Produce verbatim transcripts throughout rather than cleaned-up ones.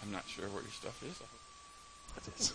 I'm not sure where your stuff is. It is.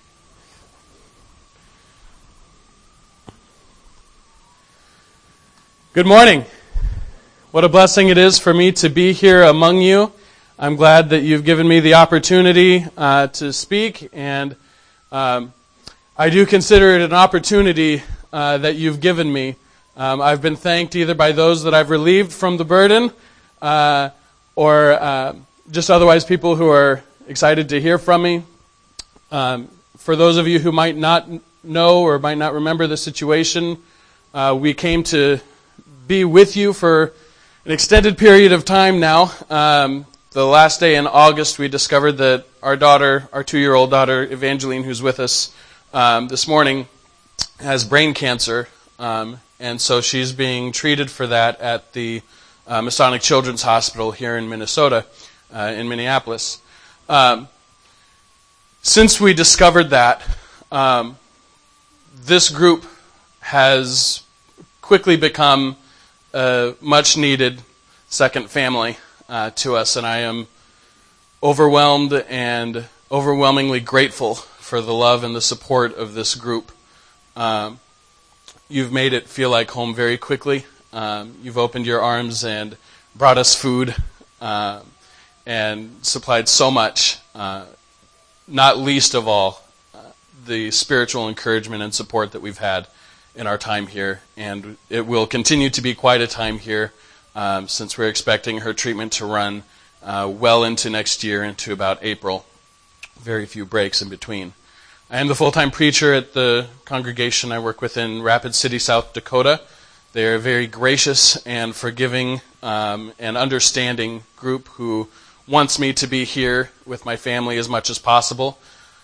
Good morning. What a blessing it is for me to be here among you. I'm glad that you've given me the opportunity uh, to speak, and um, I do consider it an opportunity uh, that you've given me. Um, I've been thanked either by those that I've relieved from the burden, uh, or uh, just otherwise people who are excited to hear from me. Um, for those of you who might not know or might not remember the situation, uh, we came to be with you for an extended period of time now. Um, the last day in August, we discovered that our daughter, our two-year-old daughter, Evangeline, who's with us um, this morning, has brain cancer. Um, and so she's being treated for that at the uh, Masonic Children's Hospital here in Minnesota, uh, in Minneapolis. Um, since we discovered that, um, this group has quickly become a much-needed second family uh, to us, and I am overwhelmed and overwhelmingly grateful for the love and the support of this group. Um, you've made it feel like home very quickly. Um, you've opened your arms and brought us food uh, and supplied so much, uh, not least of all uh, the spiritual encouragement and support that we've had in our time here, and it will continue to be quite a time here um, since we're expecting her treatment to run uh, well into next year, into about April. Very few breaks in between. I am the full-time preacher at the congregation I work with in Rapid City, South Dakota. They are a very gracious and forgiving um, and understanding group who wants me to be here with my family as much as possible.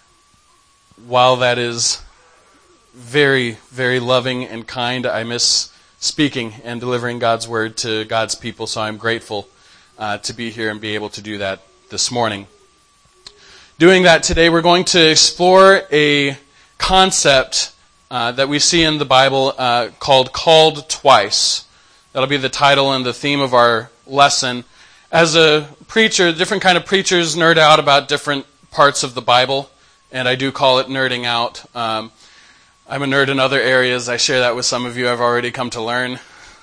While that is very, very loving and kind, I miss speaking and delivering God's word to God's people, so I'm grateful uh, to be here and be able to do that this morning. Doing that today, we're going to explore a concept uh, that we see in the Bible uh, called Called Twice. That'll be the title and the theme of our lesson. As a preacher, different kind of preachers nerd out about different parts of the Bible, and I do call it nerding out. Um, I'm a nerd in other areas. I share that with some of you. I've already come to learn.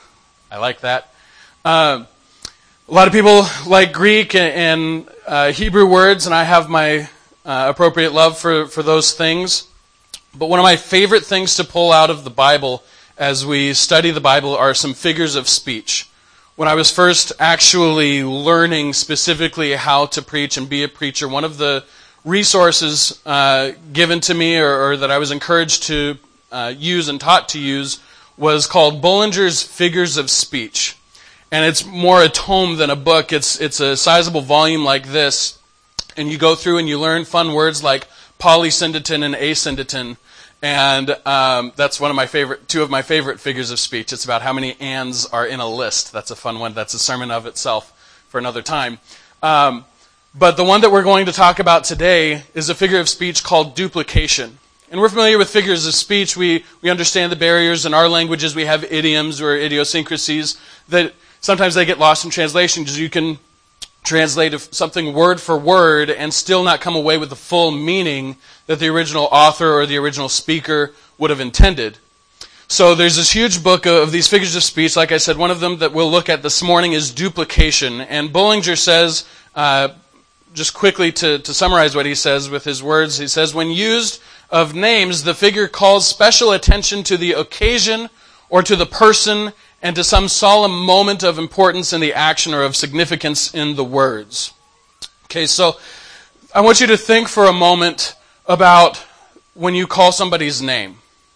I like that. Uh, a lot of people like Greek and uh, Hebrew words, and I have my uh, appropriate love for, for those things. But one of my favorite things to pull out of the Bible as we study the Bible are some figures of speech. When I was first actually learning specifically how to preach and be a preacher, one of the resources uh, given to me or, or that I was encouraged to uh, use and taught to use was called Bullinger's Figures of Speech. And it's more a tome than a book. It's it's a sizable volume like this. And you go through and you learn fun words like polysyndeton and asyndeton. And um, that's one of my favorite, two of my favorite figures of speech. It's about how many ands are in a list. That's a fun one. That's a sermon of itself for another time. Um, But the one that we're going to talk about today is a figure of speech called duplication. And we're familiar with figures of speech. We we understand the barriers in our languages. We have idioms or idiosyncrasies that sometimes they get lost in translation because you can translate something word for word and still not come away with the full meaning that the original author or the original speaker would have intended. So there's this huge book of these figures of speech. Like I said, one of them that we'll look at this morning is duplication. And Bullinger says, uh, just quickly to, to summarize what he says with his words, he says, when used of names, the figure calls special attention to the occasion or to the person and to some solemn moment of importance in the action or of significance in the words. Okay, so I want you to think for a moment about when you call somebody's name.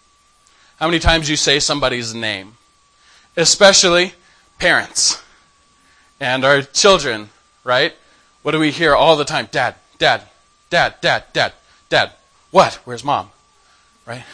How many times you say somebody's name? Especially parents and our children, right? What do we hear all the time? Dad, dad, dad, dad, dad, dad. What? Where's mom? Right?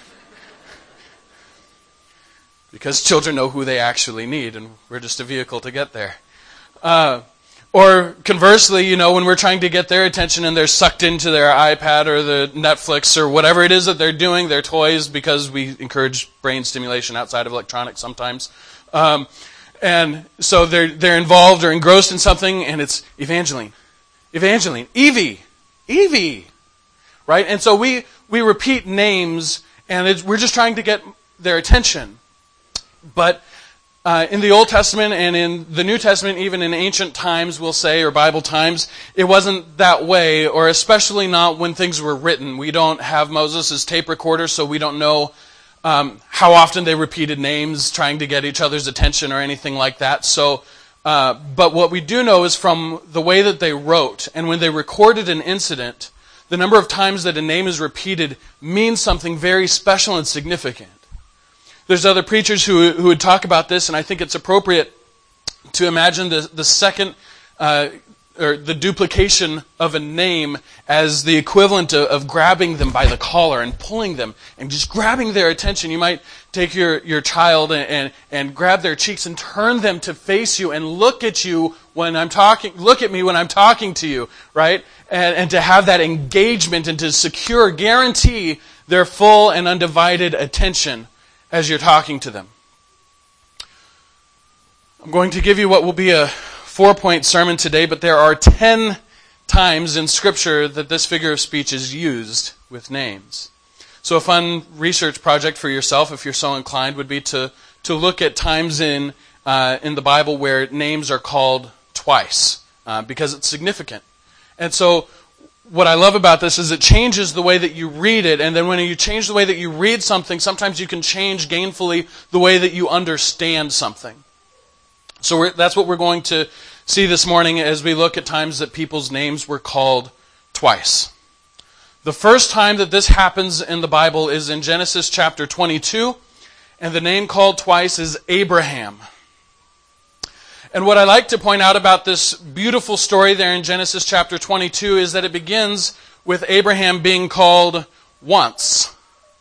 Because children know who they actually need, and we're just a vehicle to get there. Uh, or conversely, you know, when we're trying to get their attention and they're sucked into their iPad or the Netflix or whatever it is that they're doing, their toys, because we encourage brain stimulation outside of electronics sometimes. Um, and so they're they're involved or engrossed in something, and it's Evangeline. Evangeline, Evie, Evie, right? And so we, we repeat names, and it's, we're just trying to get their attention. But uh, in the Old Testament and in the New Testament, even in ancient times, we'll say, or Bible times, it wasn't that way, or especially not when things were written. We don't have Moses' tape recorder, so we don't know um, how often they repeated names, trying to get each other's attention or anything like that. So, uh, but what we do know is from the way that they wrote, and when they recorded an incident, the number of times that a name is repeated means something very special and significant. There's other preachers who who would talk about this, and I think it's appropriate to imagine the the second uh, or the duplication of a name as the equivalent of, of grabbing them by the collar and pulling them and just grabbing their attention. You might take your your child and and, and grab their cheeks and turn them to face you and look at you when I'm talking. Look at me when I'm talking to you, right? And and to have that engagement and to secure, guarantee their full and undivided attention as you're talking to them. I'm going to give you what will be a four-point sermon today, but there are ten times in Scripture that this figure of speech is used with names. So a fun research project for yourself, if you're so inclined, would be to, to look at times in, uh, in the Bible where names are called twice, uh, because it's significant. And so what I love about this is it changes the way that you read it, and then when you change the way that you read something, sometimes you can change gainfully the way that you understand something. So we're, that's what we're going to see this morning as we look at times that people's names were called twice. The first time that this happens in the Bible is in Genesis chapter twenty-two, and the name called twice is Abraham. And what I like to point out about this beautiful story there in Genesis chapter twenty-two is that it begins with Abraham being called once.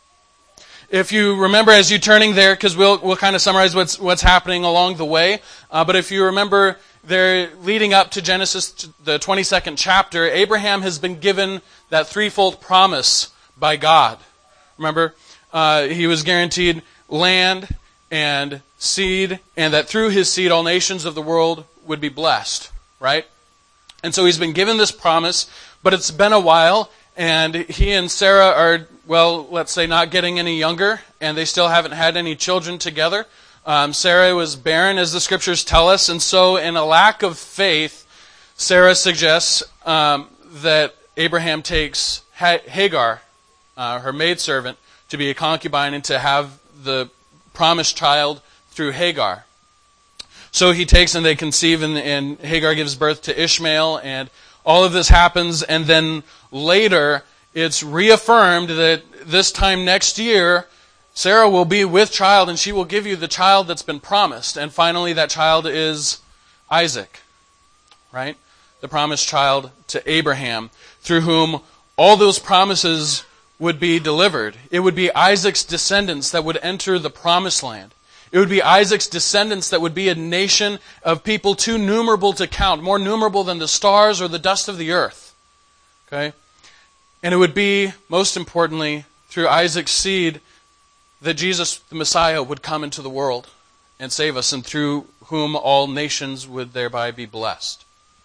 If you remember as you're turning there, because we'll we'll kind of summarize what's what's happening along the way, uh, but if you remember there leading up to Genesis, the twenty-second chapter, Abraham has been given that threefold promise by God. Remember, uh, he was guaranteed land and seed, and that through his seed all nations of the world would be blessed, right? And so he's been given this promise, but it's been a while, and he and Sarah are, well, let's say not getting any younger, and they still haven't had any children together. Um, Sarah was barren, as the scriptures tell us, and so in a lack of faith, Sarah suggests um, that Abraham takes ha- Hagar, uh, her maidservant, to be a concubine and to have the promised child through Hagar. So he takes and they conceive, and, and Hagar gives birth to Ishmael, and all of this happens, and then later it's reaffirmed that this time next year Sarah will be with child and she will give you the child that's been promised. And finally that child is Isaac, right? The promised child to Abraham, through whom all those promises would be delivered. It would be Isaac's descendants that would enter the promised land. It would be Isaac's descendants that would be a nation of people too numerable to count, more numerable than the stars or the dust of the earth. Okay? And it would be, most importantly, through Isaac's seed that Jesus, the Messiah, would come into the world and save us, and through whom all nations would thereby be blessed.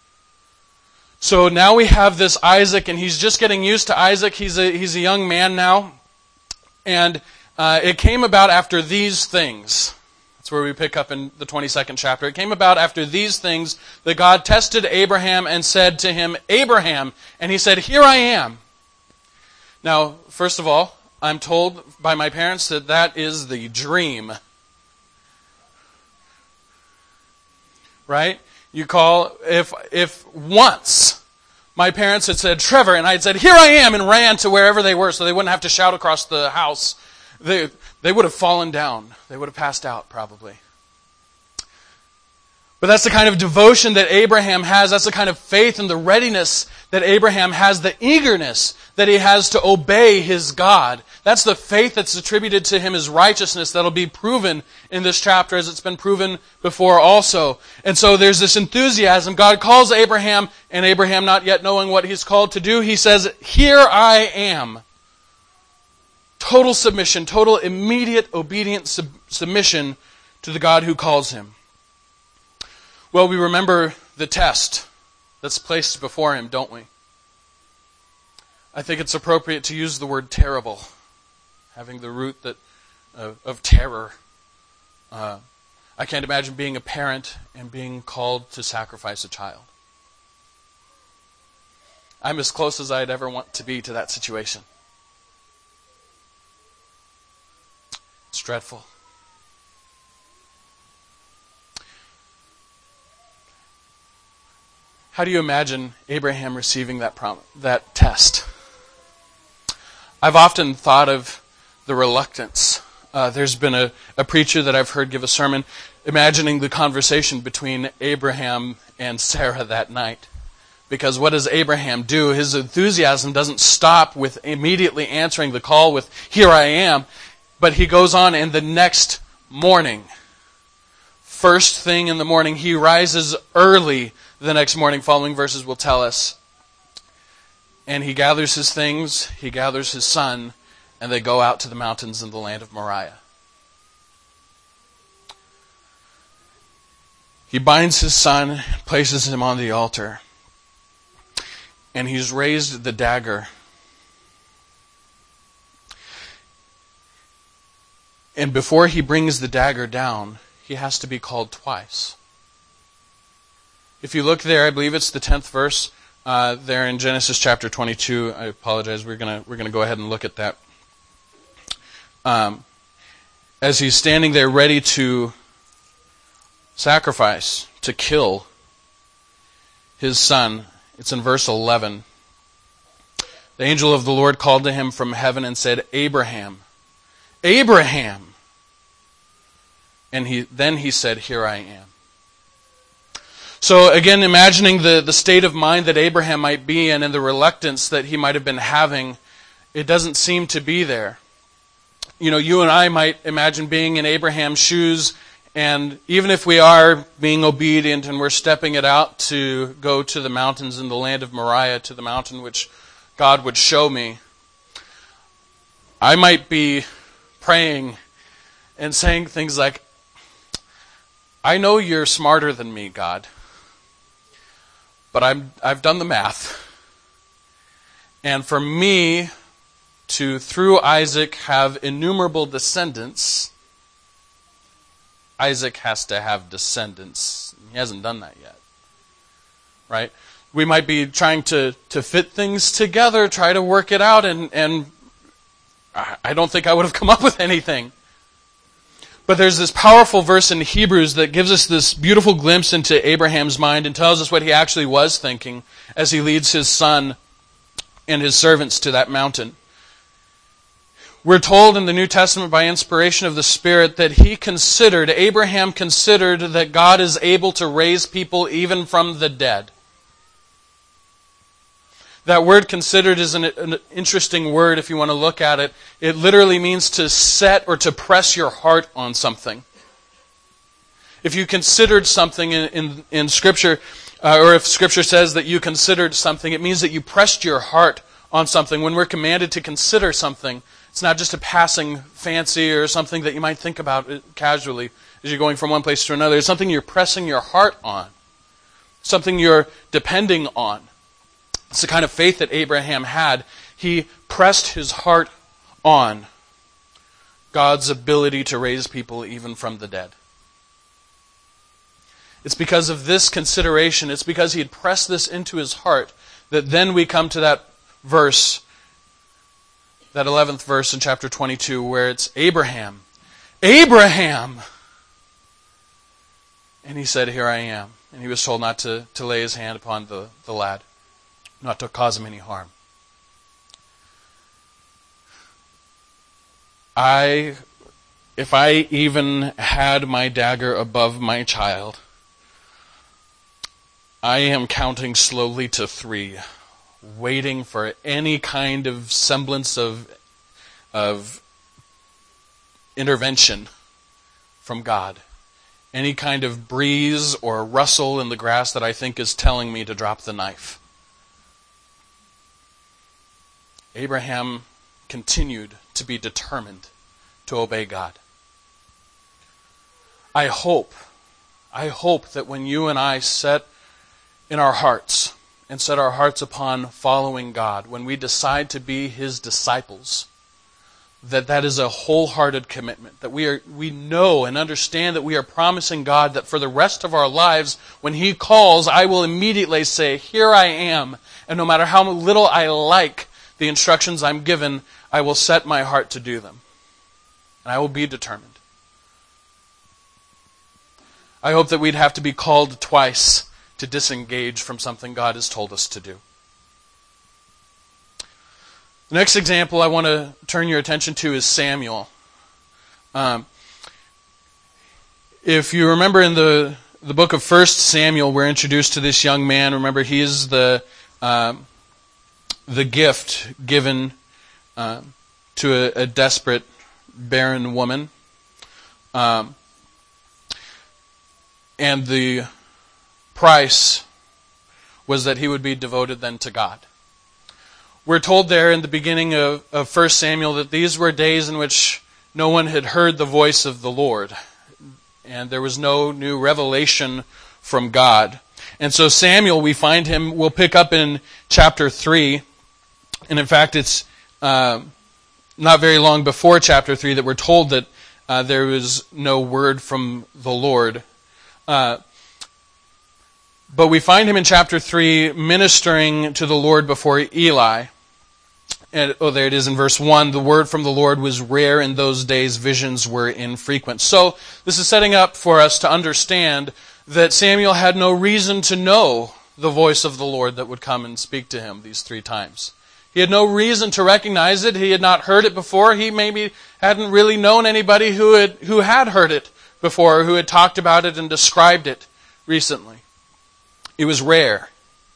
So now we have this Isaac, and he's just getting used to Isaac. He's a, he's a young man now. And uh, it came about after these things. That's where we pick up in the twenty-second chapter. It came about after these things that God tested Abraham and said to him, Abraham, and he said, here I am. Now, first of all, I'm told by my parents that that is the dream. Right? You call, if if once my parents had said, Trevor, and I had said, here I am, and ran to wherever they were so they wouldn't have to shout across the house, they, they would have fallen down. They would have passed out, probably. But that's the kind of devotion that Abraham has. That's the kind of faith and the readiness that Abraham has, the eagerness that he has to obey his God. That's the faith that's attributed to him as righteousness that'll be proven in this chapter as it's been proven before also. And so there's this enthusiasm. God calls Abraham, and Abraham, not yet knowing what he's called to do, he says, here I am. Total submission, total immediate obedient sub- submission to the God who calls him. Well, we remember the test that's placed before him, don't we? I think it's appropriate to use the word terrible, having the root that of, of terror. Uh, I can't imagine being a parent and being called to sacrifice a child. I'm as close as I'd ever want to be to that situation. It's dreadful. How do you imagine Abraham receiving that prom- that test? I've often thought of the reluctance. Uh, there's been a, a preacher that I've heard give a sermon imagining the conversation between Abraham and Sarah that night. Because what does Abraham do? His enthusiasm doesn't stop with immediately answering the call with, "Here I am," but he goes on, and the next morning, first thing in the morning, he rises early the next morning. Following verses will tell us. And he gathers his things, he gathers his son, and they go out to the mountains in the land of Moriah. He binds his son, places him on the altar, and he's raised the dagger. And before he brings the dagger down, he has to be called twice. If you look there, I believe it's the tenth verse, uh, there in Genesis chapter twenty-two. I apologize, we're gonna we're gonna go ahead and look at that. Um, as he's standing there ready to sacrifice, to kill his son, it's in verse eleven. The angel of the Lord called to him from heaven and said, "Abraham, Abraham." And he then he said, "Here I am." So again, imagining the, the state of mind that Abraham might be in and the reluctance that he might have been having, it doesn't seem to be there. You know, you and I might imagine being in Abraham's shoes, and even if we are being obedient and we're stepping it out to go to the mountains in the land of Moriah, to the mountain which God would show me, I might be praying and saying things like, "I know you're smarter than me, God, but I'm, I've done the math. And for me to, through Isaac, have innumerable descendants, Isaac has to have descendants." He hasn't done that yet. Right? We might be trying to, to fit things together, try to work it out, and, and I don't think I would have come up with anything. But there's this powerful verse in Hebrews that gives us this beautiful glimpse into Abraham's mind and tells us what he actually was thinking as he leads his son and his servants to that mountain. We're told in the New Testament by inspiration of the Spirit that he considered, Abraham considered that God is able to raise people even from the dead. That word "considered" is an, an interesting word if you want to look at it. It literally means to set or to press your heart on something. If you considered something in, in, in Scripture, uh, or if Scripture says that you considered something, it means that you pressed your heart on something. When we're commanded to consider something, it's not just a passing fancy or something that you might think about casually as you're going from one place to another. It's something you're pressing your heart on. Something you're depending on. It's the kind of faith that Abraham had. He pressed his heart on God's ability to raise people even from the dead. It's because of this consideration, it's because he had pressed this into his heart, that then we come to that verse, that eleventh verse in chapter twenty-two, where it's Abraham. Abraham! And he said, "Here I am." And he was told not to, to lay his hand upon the, the lad, not to cause him any harm. I, if I even had my dagger above my child, I am counting slowly to three, waiting for any kind of semblance of, of intervention from God. Any kind of breeze or rustle in the grass that I think is telling me to drop the knife. Abraham continued to be determined to obey God. I hope, I hope that when you and I set in our hearts and set our hearts upon following God, when we decide to be His disciples, that that is a wholehearted commitment, that we are we know and understand that we are promising God that for the rest of our lives, when He calls, I will immediately say, here I am, and no matter how little I like the instructions I'm given, I will set my heart to do them. And I will be determined. I hope that we'd have to be called twice to disengage from something God has told us to do. The next example I want to turn your attention to is Samuel. Um, if you remember in the, the book of First Samuel, we're introduced to this young man. Remember, he is the, uh, the gift given uh, to a, a desperate, barren woman. Um, and the price was that he would be devoted then to God. We're told there in the beginning of, of First Samuel that these were days in which no one had heard the voice of the Lord, and there was no new revelation from God. And so Samuel, we find him, we'll pick up in chapter three, and in fact it's uh, not very long before chapter three that we're told that uh, there was no word from the Lord. Uh, but we find him in chapter three ministering to the Lord before Eli. And, oh, there it is in verse one. The word from the Lord was rare in those days. Visions were infrequent. So this is setting up for us to understand that Samuel had no reason to know the voice of the Lord that would come and speak to him these three times. He had no reason to recognize it. He had not heard it before. He maybe hadn't really known anybody who had, who had heard it before, who had talked about it and described it recently. It was rare.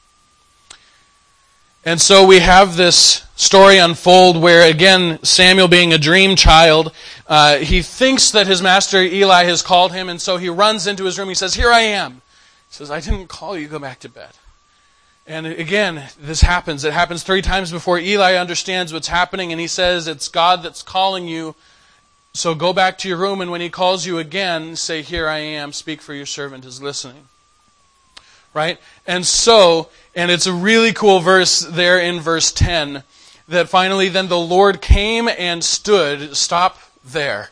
And so we have this story unfold where, again, Samuel being a dream child, uh, he thinks that his master Eli has called him, and so he runs into his room. He says, here I am. He says, I didn't call you, go back to bed. And again, this happens. It happens three times before Eli understands what's happening, and he says, it's God that's calling you, so go back to your room, and when He calls you again, say, here I am, speak, for your servant is listening. Right? And so, and it's a really cool verse there in verse ten, that finally then the Lord came and stood. Stop there.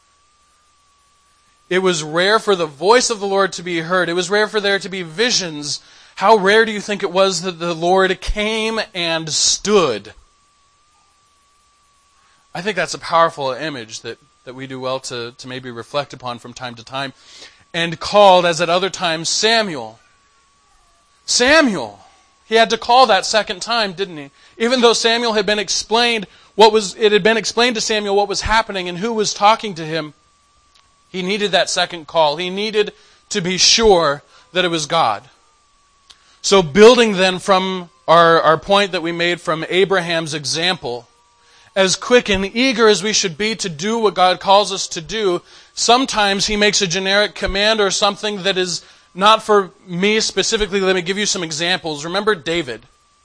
It was rare for the voice of the Lord to be heard. It was rare for there to be visions. How rare do you think it was that the Lord came and stood? I think that's a powerful image that, that we do well to, to maybe reflect upon from time to time. And called, as at other times, Samuel. Samuel. He had to call that second time, didn't he? Even though Samuel had been explained what was, it had been explained to Samuel what was happening and who was talking to him, he needed that second call. He needed to be sure that it was God. So building then from our, our point that we made from Abraham's example, as quick and eager as we should be to do what God calls us to do, sometimes He makes a generic command or something that is not for me specifically. Let me give you some examples. Remember David.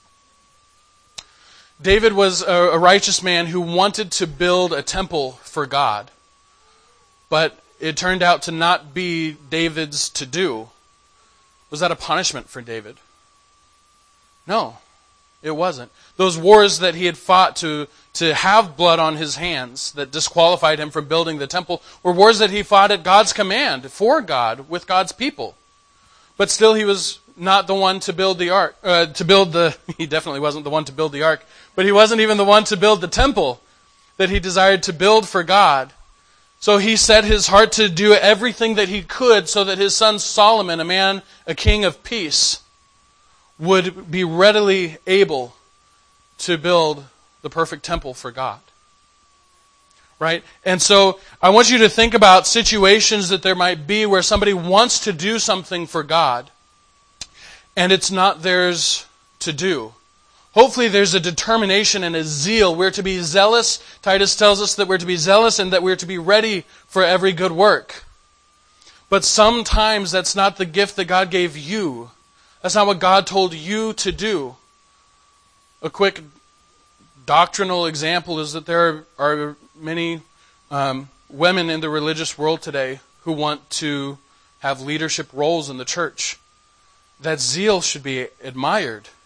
David was a, a righteous man who wanted to build a temple for God. But it turned out to not be David's to do. Was that a punishment for David? No, it wasn't. Those wars that he had fought to, to have blood on his hands that disqualified him from building the temple were wars that he fought at God's command, for God, with God's people. But still he was not the one to build the ark, uh, to build the, he definitely wasn't the one to build the ark, but he wasn't even the one to build the temple that he desired to build for God. So he set his heart to do everything that he could so that his son Solomon, a man, a king of peace, would be readily able to build the perfect temple for God. Right? And so I want you to think about situations that there might be where somebody wants to do something for God, and it's not theirs to do. Hopefully there's a determination and a zeal. We're to be zealous. Titus tells us that we're to be zealous and that we're to be ready for every good work. But sometimes that's not the gift that God gave you. That's not what God told you to do. A quick doctrinal example is that there are many um, women in the religious world today who want to have leadership roles in the church. That zeal should be admired.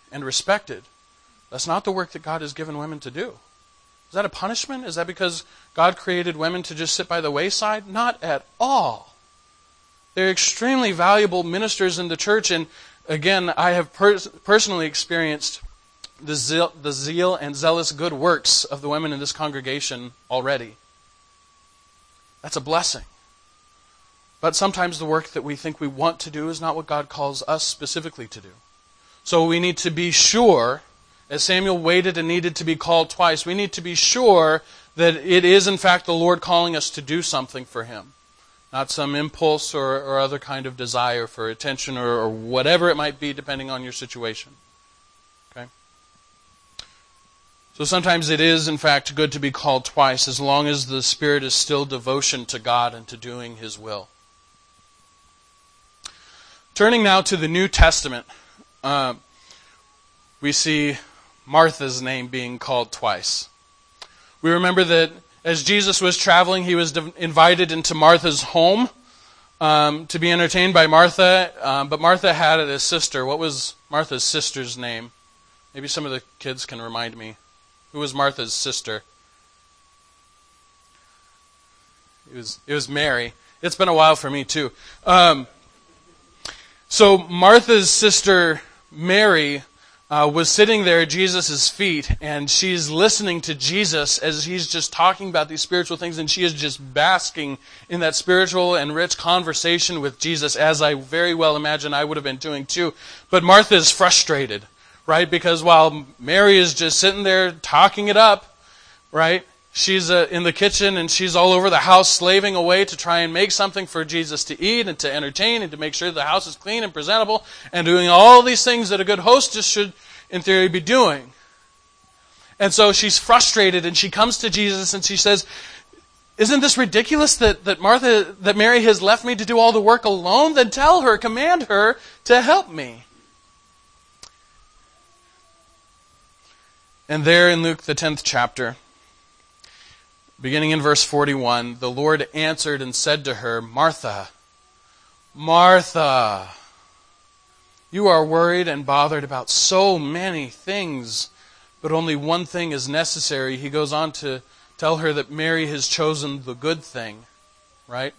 and respected. That's not the work that God has given women to do. Is that a punishment? Is that because God created women to just sit by the wayside? Not at all. They're extremely valuable ministers in the church, and again, I have pers- personally experienced the zeal, the zeal and zealous good works of the women in this congregation already. That's a blessing. But sometimes the work that we think we want to do is not what God calls us specifically to do. So we need to be sure, as Samuel waited and needed to be called twice, we need to be sure that it is in fact the Lord calling us to do something for Him. Not some impulse or, or other kind of desire for attention or, or whatever it might be, depending on your situation. Okay? So sometimes it is, in fact, good to be called twice, as long as the Spirit is still devotion to God and to doing His will. Turning now to the New Testament, uh, we see Martha's name being called twice. We remember that as Jesus was traveling, He was invited into Martha's home um, to be entertained by Martha. Um, but Martha had a sister. What was Martha's sister's name? Maybe some of the kids can remind me. Who was Martha's sister? It was, it was Mary. It's been a while for me too. Um, so Martha's sister, Mary, Uh, was sitting there at Jesus' feet, and she's listening to Jesus as He's just talking about these spiritual things, and she is just basking in that spiritual and rich conversation with Jesus, as I very well imagine I would have been doing too. But Martha is frustrated, right? Because while Mary is just sitting there talking it up, right? She's uh, in the kitchen, and she's all over the house slaving away to try and make something for Jesus to eat and to entertain and to make sure the house is clean and presentable and doing all these things that a good hostess should, in theory, be doing. And so she's frustrated, and she comes to Jesus and she says, "Isn't this ridiculous that, that Martha, that Mary has left me to do all the work alone? Then tell her, command her to help me." And there in Luke, the tenth chapter, beginning in verse forty-one, the Lord answered and said to her, "Martha, Martha, you are worried and bothered about so many things, but only one thing is necessary." He goes on to tell her that Mary has chosen the good thing, right?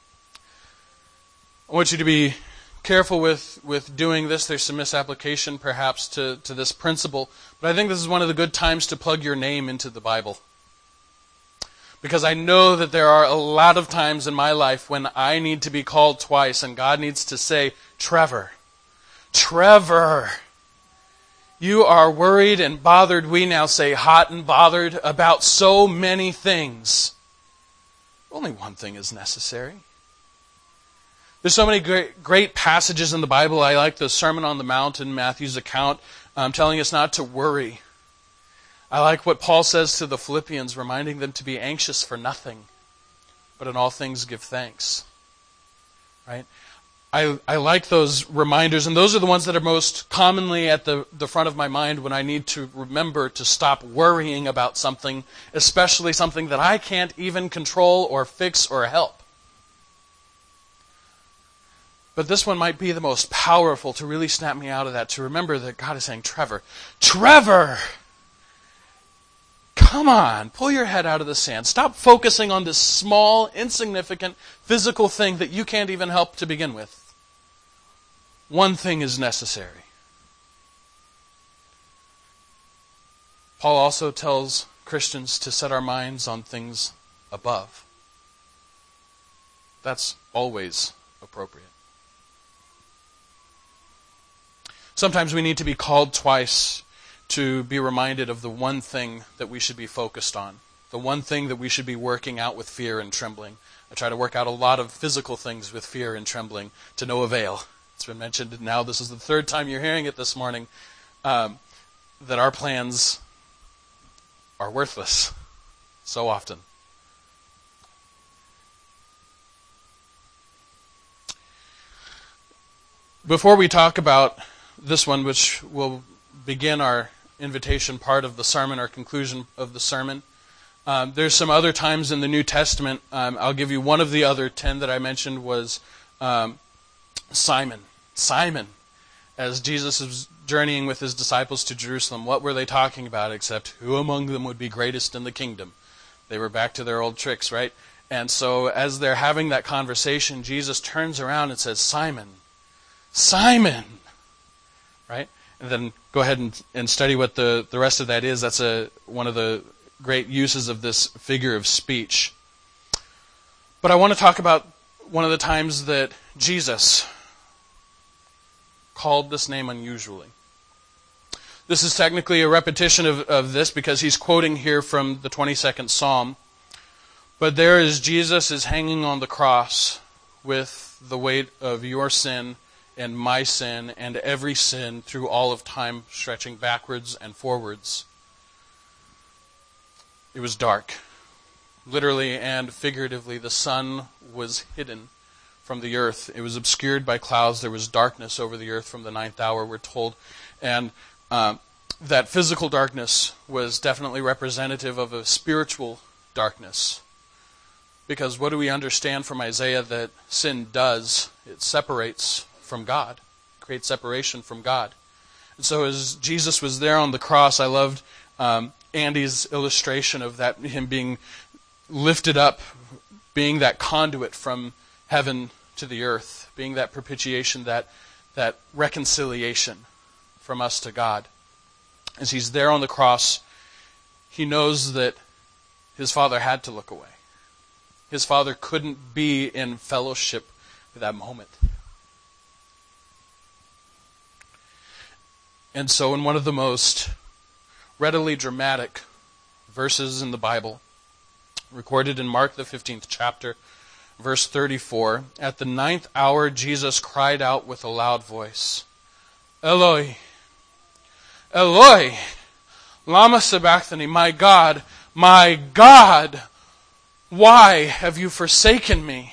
I want you to be careful with, with doing this. There's some misapplication perhaps to, to this principle, but I think this is one of the good times to plug your name into the Bible. Because I know that there are a lot of times in my life when I need to be called twice and God needs to say, "Trevor, Trevor, you are worried and bothered," we now say hot and bothered, "about so many things. Only one thing is necessary." There's so many great, great passages in the Bible. I like the Sermon on the Mount in Matthew's account um, telling us not to worry. I like what Paul says to the Philippians, reminding them to be anxious for nothing, but in all things give thanks. Right? I, I like those reminders, and those are the ones that are most commonly at the, the front of my mind when I need to remember to stop worrying about something, especially something that I can't even control or fix or help. But this one might be the most powerful to really snap me out of that, to remember that God is saying, "Trevor, Trevor! Come on, pull your head out of the sand. Stop focusing on this small, insignificant, physical thing that you can't even help to begin with. One thing is necessary." Paul also tells Christians to set our minds on things above. That's always appropriate. Sometimes we need to be called twice to be reminded of the one thing that we should be focused on, the one thing that we should be working out with fear and trembling. I try to work out a lot of physical things with fear and trembling to no avail. It's been mentioned now, this is the third time you're hearing it this morning, um, that our plans are worthless so often. Before we talk about this one, which will begin our invitation part of the sermon, or conclusion of the sermon, um, there's some other times in the New Testament. Um, I'll give you one of the other ten that I mentioned was um, Simon. Simon, as Jesus is journeying with his disciples to Jerusalem, what were they talking about except who among them would be greatest in the kingdom? They were back to their old tricks, right? And so as they're having that conversation, Jesus turns around and says, Simon, Simon, right? And then go ahead and, and study what the, the rest of that is. That's a one of the great uses of this figure of speech. But I want to talk about one of the times that Jesus called this name unusually. This is technically a repetition of, of this because he's quoting here from the twenty-second Psalm. But there is Jesus is hanging on the cross with the weight of your sin and my sin and every sin through all of time, stretching backwards and forwards. It was dark. Literally and figuratively, the sun was hidden from the earth. It was obscured by clouds. There was darkness over the earth from the ninth hour, we're told. And uh, that physical darkness was definitely representative of a spiritual darkness. Because what do we understand from Isaiah that sin does? It separates from God, creates separation from God. And so as Jesus was there on the cross, I loved um, Andy's illustration of that, him being lifted up, being that conduit from heaven to the earth, being that propitiation, that, that reconciliation from us to God. As he's there on the cross, he knows that his Father had to look away. His Father couldn't be in fellowship at that moment. And so in one of the most readily dramatic verses in the Bible, recorded in Mark the fifteenth chapter, verse thirty-four, at the ninth hour Jesus cried out with a loud voice, Eloi, Eloi, lama sabachthani, my God, my God, why have you forsaken me?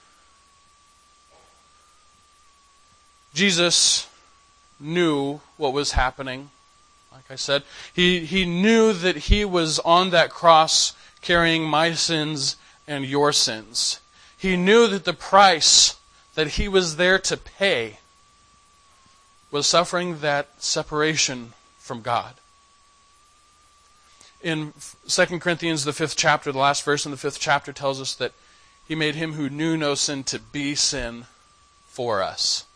Jesus knew what was happening. Like I said, he, he knew that he was on that cross carrying my sins and your sins. He knew that the price that he was there to pay was suffering that separation from God. In Second Corinthians, the fifth chapter, the last verse in the fifth chapter tells us that he made him who knew no sin to be sin for us.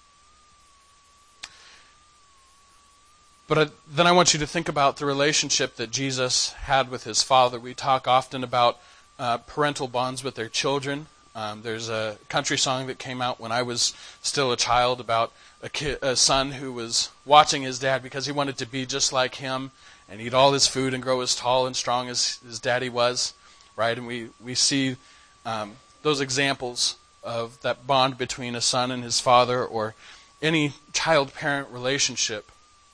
But then I want you to think about the relationship that Jesus had with his Father. We talk often about uh, parental bonds with their children. Um, there's a country song that came out when I was still a child about a, kid, a son who was watching his dad because he wanted to be just like him and eat all his food and grow as tall and strong as his daddy was, right? And we, we see um, those examples of that bond between a son and his father or any child-parent relationship.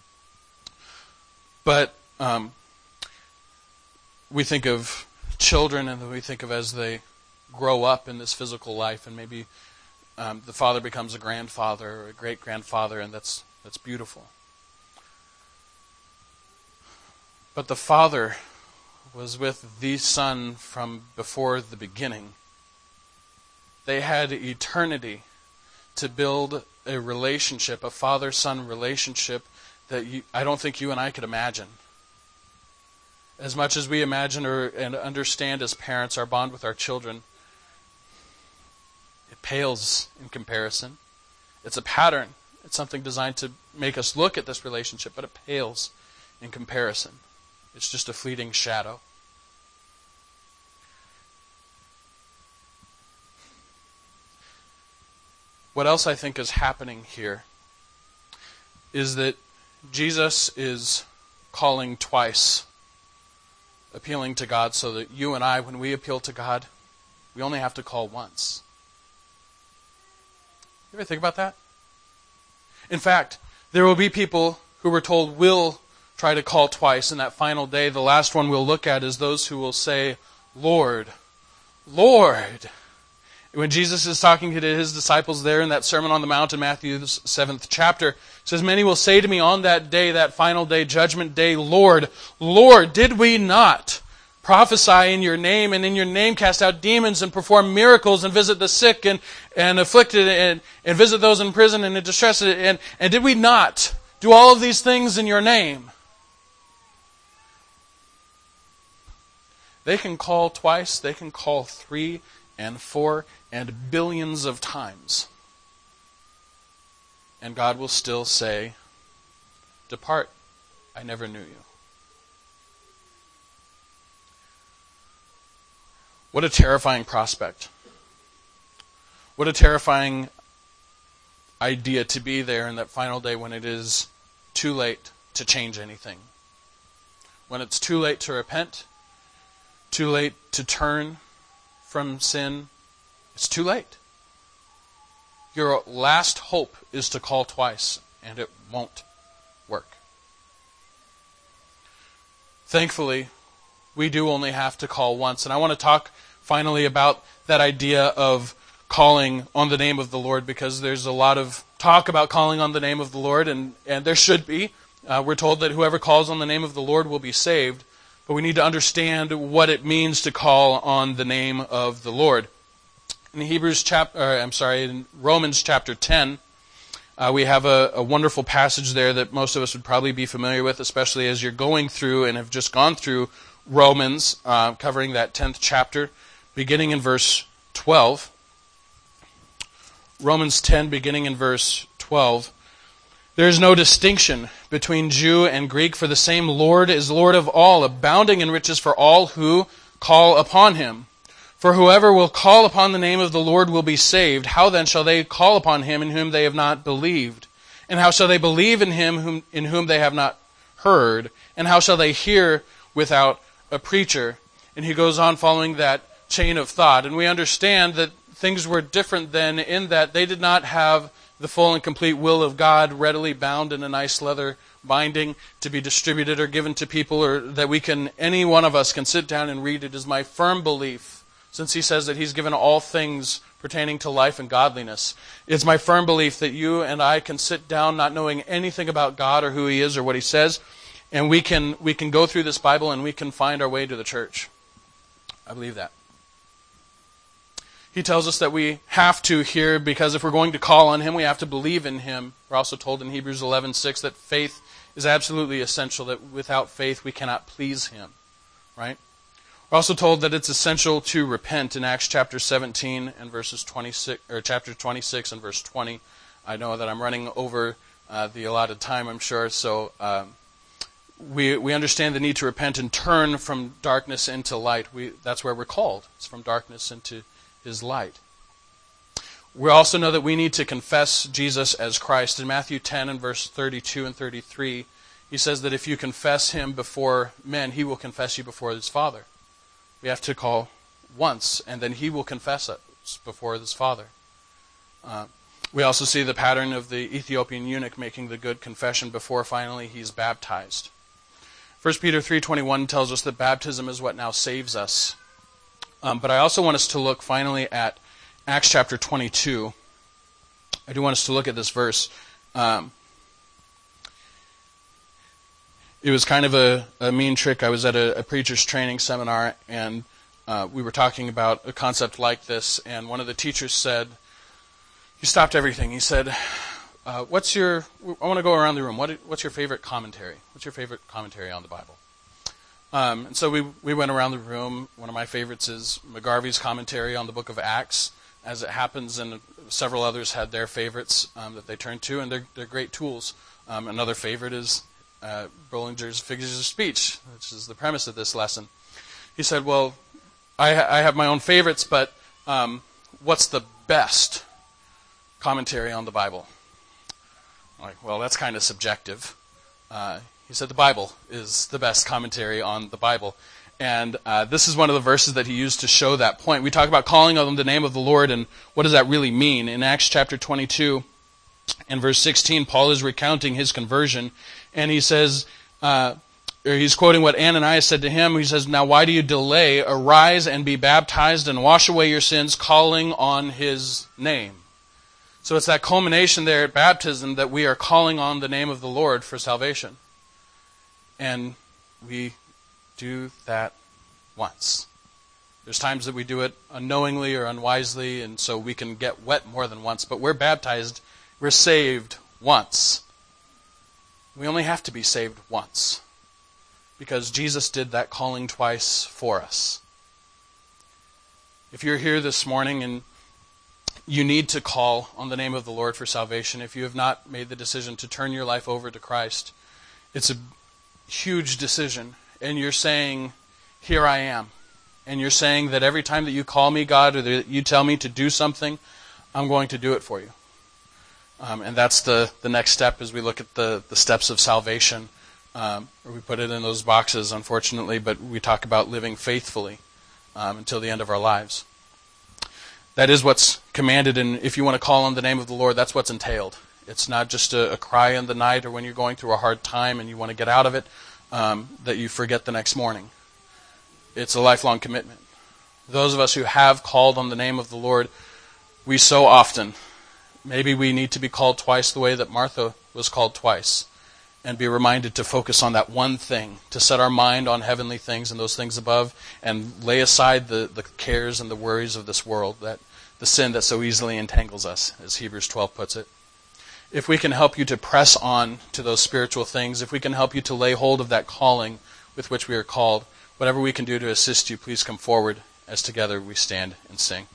But um, we think of children and we think of as they grow up in this physical life and maybe um, the father becomes a grandfather or a great-grandfather, and that's that's beautiful. But the Father was with the Son from before the beginning. They had eternity to build a relationship, a father-son relationship that you, I don't think you and I could imagine. As much as we imagine or and understand as parents our bond with our children, it pales in comparison. It's a pattern. It's something designed to make us look at this relationship, but it pales in comparison. It's just a fleeting shadow. What else I think is happening here is that Jesus is calling twice, appealing to God, so that you and I, when we appeal to God, we only have to call once. You ever think about that? In fact, there will be people who we're told will try to call twice in that final day. The last one we'll look at is those who will say, Lord, Lord. When Jesus is talking to his disciples there in that Sermon on the Mount in Matthew's seventh chapter, it says, many will say to me on that day, that final day, judgment day, Lord, Lord, did we not prophesy in your name, and in your name cast out demons and perform miracles and visit the sick and, and afflicted and, and visit those in prison and in distress? And, and did we not do all of these things in your name. They can call twice, they can call three and four and billions of times. And God will still say, "Depart, I never knew you." What a terrifying prospect. What a terrifying idea to be there in that final day when it is too late to change anything. When it's too late to repent, too late to turn from sin, it's too late. Your last hope is to call twice, and it won't work. Thankfully, we do only have to call once. And I want to talk finally about that idea of calling on the name of the Lord, because there's a lot of talk about calling on the name of the Lord, and, and there should be. Uh, we're told that whoever calls on the name of the Lord will be saved, but we need to understand what it means to call on the name of the Lord. In Hebrews chapter, uh, I'm sorry, in Romans chapter ten, uh, we have a, a wonderful passage there that most of us would probably be familiar with, especially as you're going through and have just gone through Romans, uh, covering that tenth chapter, beginning in verse twelve. Romans ten, beginning in verse twelve. There is no distinction between Jew and Greek, for the same Lord is Lord of all, abounding in riches for all who call upon him. For whoever will call upon the name of the Lord will be saved. How then shall they call upon him in whom they have not believed? And how shall they believe in him whom, in whom they have not heard? And how shall they hear without a preacher? And he goes on following that chain of thought. And we understand that things were different then in that they did not have the full and complete will of God readily bound in a nice leather binding to be distributed or given to people, or that we can, any one of us can sit down and read. It is my firm belief, since he says that he's given all things pertaining to life and godliness, it's my firm belief that you and I can sit down not knowing anything about God or who he is or what he says, and we can we can go through this Bible and we can find our way to the church. I believe that. He tells us that we have to hear, because if we're going to call on him, we have to believe in him. We're also told in Hebrews eleven six that faith is absolutely essential, that without faith we cannot please him. Right? We're also told that it's essential to repent in Acts chapter seventeen and verses twenty-six, or chapter twenty-six and verse twenty. I know that I'm running over uh, the allotted time, I'm sure, so um, we we understand the need to repent and turn from darkness into light. We that's where we're called. It's from darkness into his light. We also know that we need to confess Jesus as Christ. In Matthew ten and verse thirty-two and thirty-three, he says that if you confess him before men, he will confess you before his Father. We have to call once, and then he will confess us before his Father. Uh, we also see the pattern of the Ethiopian eunuch making the good confession before finally he's baptized. First Peter three twenty-one tells us that baptism is what now saves us. Um, but I also want us to look finally at Acts chapter twenty-two. I do want us to look at this verse. Um, it was kind of a, a mean trick. I was at a, a preacher's training seminar, and uh, we were talking about a concept like this, and one of the teachers said, he stopped everything. He said, uh, what's your, I want to go around the room. What, what's your favorite commentary? What's your favorite commentary on the Bible? Um, and so we we went around the room. One of my favorites is McGarvey's commentary on the book of Acts, as it happens, and several others had their favorites um, that they turned to, and they're, they're great tools. Um, another favorite is uh, Bollinger's Figures of Speech, which is the premise of this lesson. He said, well, I, I have my own favorites, but um, what's the best commentary on the Bible? I'm like, well, that's kind of subjective. Uh He said the Bible is the best commentary on the Bible. And uh, this is one of the verses that he used to show that point. We talk about calling on the name of the Lord, and what does that really mean? In Acts chapter twenty-two and verse sixteen, Paul is recounting his conversion, and he says, uh, or he's quoting what Ananias said to him. He says, now why do you delay? Arise and be baptized and wash away your sins, calling on his name. So it's that culmination there at baptism that we are calling on the name of the Lord for salvation. And we do that once. There's times that we do it unknowingly or unwisely, and so we can get wet more than once. But we're baptized, we're saved once. We only have to be saved once, because Jesus did that calling twice for us. If you're here this morning and you need to call on the name of the Lord for salvation, if you have not made the decision to turn your life over to Christ, it's a huge decision. And you're saying, here I am. And you're saying that every time that you call me, God, or that you tell me to do something, I'm going to do it for you. Um, and that's the, the next step as we look at the, the steps of salvation. Um, or we put it in those boxes, unfortunately, but we talk about living faithfully um, until the end of our lives. That is what's commanded, and if you want to call on the name of the Lord, that's what's entailed. It's not just a, a cry in the night or when you're going through a hard time and you want to get out of it, um, that you forget the next morning. It's a lifelong commitment. Those of us who have called on the name of the Lord, we so often, maybe we need to be called twice the way that Martha was called twice, and be reminded to focus on that one thing, to set our mind on heavenly things and those things above, and lay aside the, the cares and the worries of this world, that the sin that so easily entangles us, as Hebrews twelve puts it. If we can help you to press on to those spiritual things, if we can help you to lay hold of that calling with which we are called, whatever we can do to assist you, please come forward as together we stand and sing.